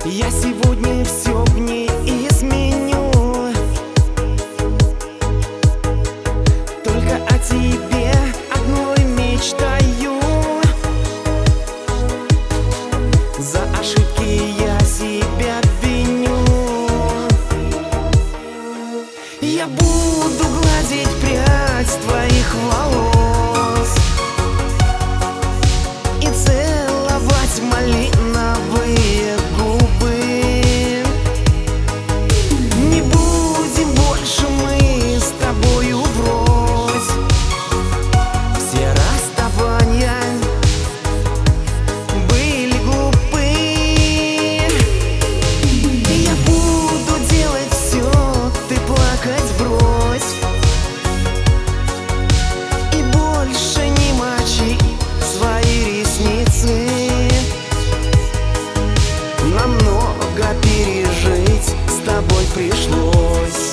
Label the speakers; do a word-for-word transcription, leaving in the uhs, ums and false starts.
Speaker 1: Я сегодня все в ней изменю. Только о тебе одной мечтаю. За ошибки я себя виню. Я буду гладить прядь твоих волос и целовать малиновые губы. Не будем больше мы с тобою врозь. Все расставания были глупы. Я буду делать все, ты плакать брось. И больше не мочи свои ресницы. Нам много пережить с тобой пришлось.